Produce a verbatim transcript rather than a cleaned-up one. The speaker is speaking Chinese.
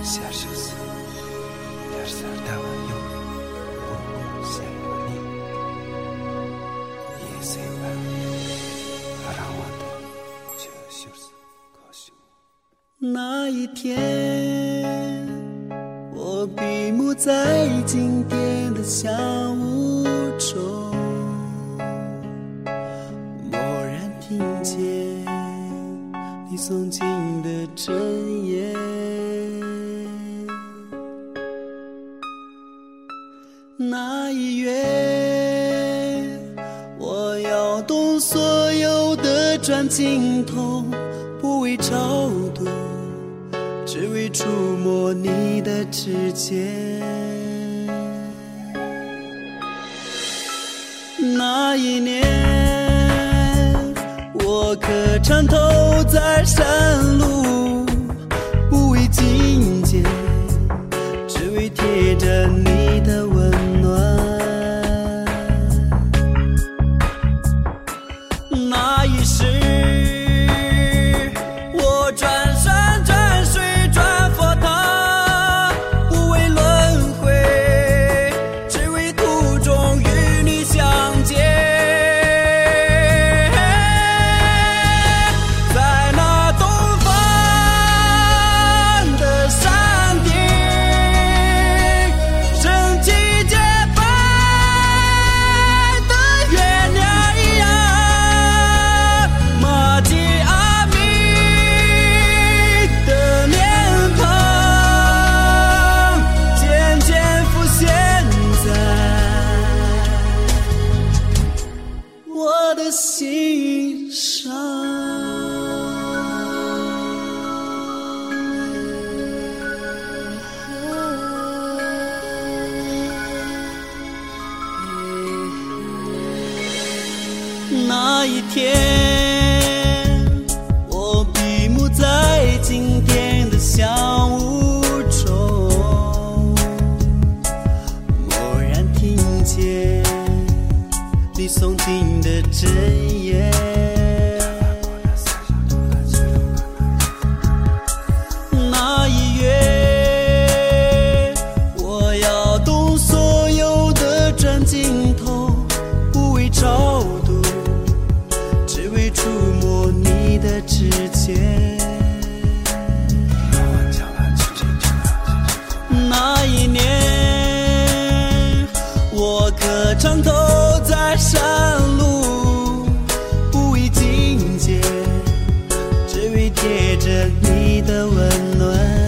那一天，我闭目在经典的小屋中，蓦然听见你诵经的真言。那一月，我摇动所有的转经筒，不为超度，只为触摸你的指尖。那一年，我磕长头在山路，不为觐见，只为贴着你的温暖。那一世，我转山转水转佛塔，不为轮回，只为途中与你相见。在那东方的山顶，升起洁白的月亮一样，玛吉阿弥的脸庞渐渐浮现在我的心上。那一天，我闭目在经典的小屋中，蓦然听见你诵经的真言。那一月，我摇动所有的转经筒，不为超度，只为触摸你的指尖。那一年，我磕长头在山路，不为觐见，只为贴着你的温暖。